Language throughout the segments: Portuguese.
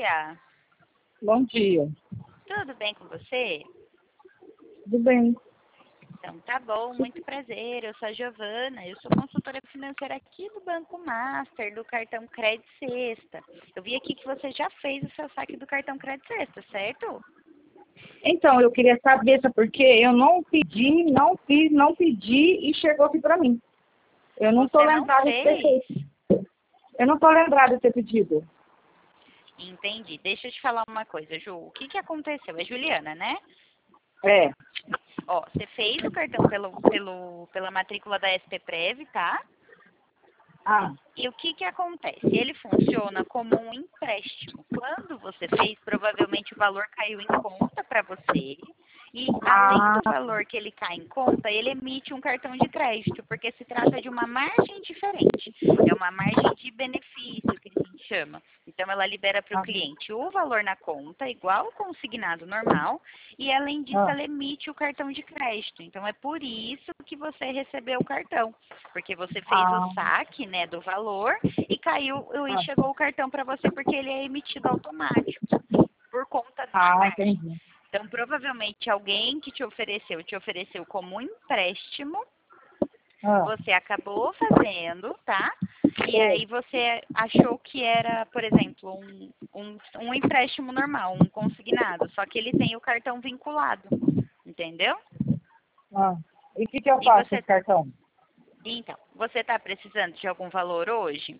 dia. Bom dia. Tudo bem com você? Tudo bem. Então tá bom, muito prazer. Eu sou a Giovana, eu sou consultora financeira aqui do Banco Master, do cartão Crédito Sexta. Eu vi aqui que você já fez o seu saque do cartão Crédito Sexta, certo? Então, eu queria saber, sabe por quê? Eu não pedi, não fiz, não pedi e chegou aqui para mim. Eu não estou Você não lembrada de ter fez? feito. Eu não estou lembrada de ter pedido. Entendi. Deixa eu te falar uma coisa, Ju. O que aconteceu? É Juliana, né? É. Ó, você fez o cartão pela matrícula da SPPrev, tá? Ah, E o que acontece? Ele funciona como um empréstimo. Quando você fez, provavelmente o valor caiu em conta para você. E além do valor que ele cai em conta, ele emite um cartão de crédito, porque se trata de uma margem diferente. É uma margem de benefício que a gente chama. Então ela libera para o cliente o valor na conta, igual o consignado normal, e além disso ela emite o cartão de crédito. Então é por isso que você recebeu o cartão, porque você fez o saque, né, do valor e caiu e chegou o cartão para você porque ele é emitido automático por conta da margem. entendi. Então, provavelmente, alguém que te ofereceu como um empréstimo, você acabou fazendo, tá? E aí você achou que era, por exemplo, um empréstimo normal, um consignado, só que ele tem o cartão vinculado, entendeu? E o que eu E faço com você, esse cartão? então, você está precisando de algum valor hoje?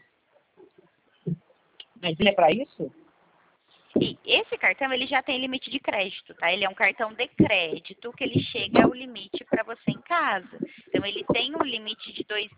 Mas ele é para isso? E esse cartão, ele já tem limite de crédito, tá? Ele é um cartão de crédito que ele chega ao limite para você em casa. Então, ele tem um limite de R$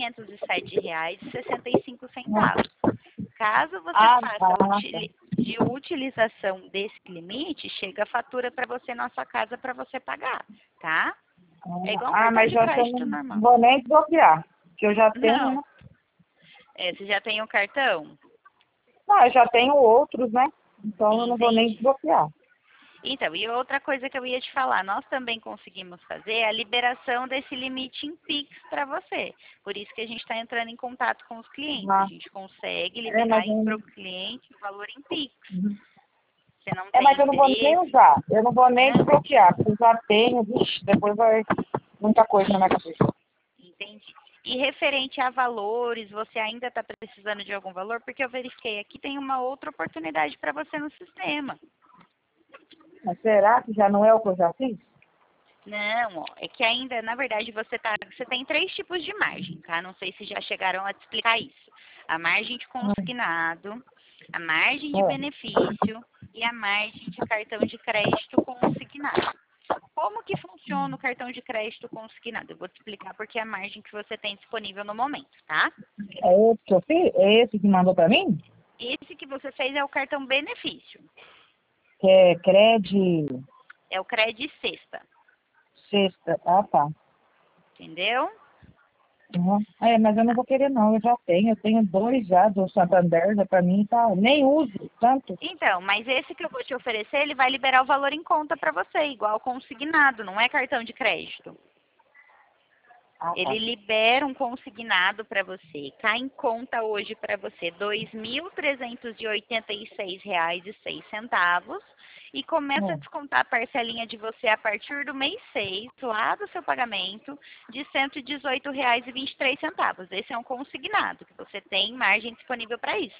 2.507,65. Caso você faça de utilização desse limite, chega a fatura para você na sua casa para você pagar, tá? É igual um cartão Mas de eu crédito não normal. vou nem desbloquear, que eu já tenho, Não. né? Você já tem o cartão? Não, eu já tenho outros, né? Então eu não vou nem Entendi. desbloquear. Então, e outra coisa que eu ia te falar, nós também conseguimos fazer a liberação desse limite em Pix para você. Por isso que a gente está entrando em contato com os clientes. A gente consegue liberar para o cliente o valor em Pix. Você não tem Mas eu não vou nem interesse? usar. Eu não vou nem desbloquear, porque eu já tenho, vixe, depois vai muita coisa na minha cabeça. Entendi. E referente a valores, você ainda está precisando de algum valor? Porque eu verifiquei aqui, tem uma outra oportunidade para você no sistema. Mas será que já não é o que eu já fiz? Não, ó, é que ainda, na verdade, você tem 3 tipos de margem, tá? Não sei se já chegaram a te explicar isso. A margem de consignado, a margem de benefício e a margem de cartão de crédito consignado. Como que funciona o cartão de crédito consignado? Eu vou te explicar porque é a margem que você tem disponível no momento, tá? É esse que eu fiz? É esse que mandou para mim? Esse que você fez é o cartão benefício. Que é crédito É o Crédito Sexta, sexta. Ah, tá. entendeu? Mas eu não vou querer não, eu tenho dois já do Santander, já para mim tá, nem uso tanto. Então, mas esse que eu vou te oferecer, ele vai liberar o valor em conta para você, igual consignado, não é cartão de crédito. Ele libera um consignado para você. Cai em conta hoje para você R$ 2.386,06 e começa a descontar a parcelinha de você a partir do mês 6, lá do seu pagamento, de R$ 118,23. Esse é um consignado, que você tem margem disponível para isso.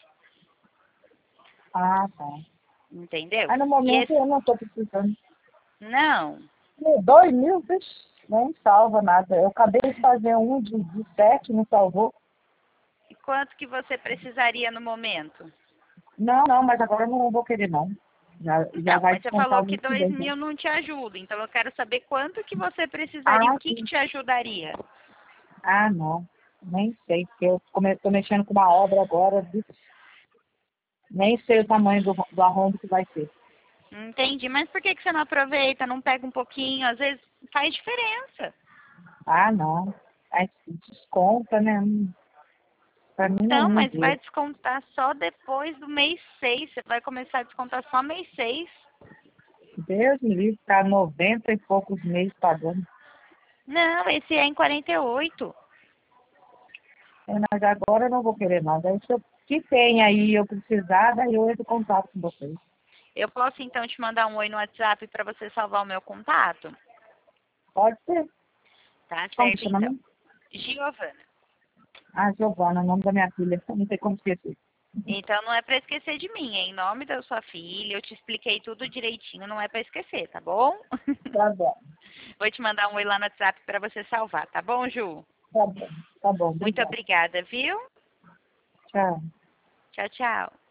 Tá. Entendeu? Aí no momento eu não estou precisando. Não. 2.000, vixe, nem salva nada. Eu acabei de fazer um de 7, não salvou. E quanto que você precisaria no momento? Não, mas agora eu não vou querer não. Já Então, vai mas você descontar falou o que mês que vem, né? 2.000 não te ajuda, então eu quero saber quanto que você precisaria, o que Sim. te ajudaria? Não. Nem sei, porque eu estou mexendo com uma obra agora, vixe, nem sei o tamanho do arrombo que vai ser. Entendi, mas por que você não aproveita, não pega um pouquinho? Às vezes faz diferença. Não. Aí desconta, né? Para mim Então, não mas deu. vai descontar só depois do mês 6. Você vai começar a descontar só mês 6. Deus me livre, tá 90 e poucos meses pagando. Não, esse é em 48. Mas agora eu não vou querer não. Daí se eu que tem aí eu precisar, daí eu entro em contato com vocês. Eu posso, então, te mandar um oi no WhatsApp para você salvar o meu contato? Pode ser. Tá Como certo, que chama então. mesmo? Giovana. Ah, Giovana, o nome da minha filha. Não tem como esquecer. Então, não é para esquecer de mim, é em nome da sua filha. Eu te expliquei tudo direitinho, não é para esquecer, tá bom? Tá bom. Vou te mandar um oi lá no WhatsApp para você salvar, tá bom, Ju? Tá bom. Tá bom. Muito Obrigada. obrigada, viu? Tchau. Tchau, tchau.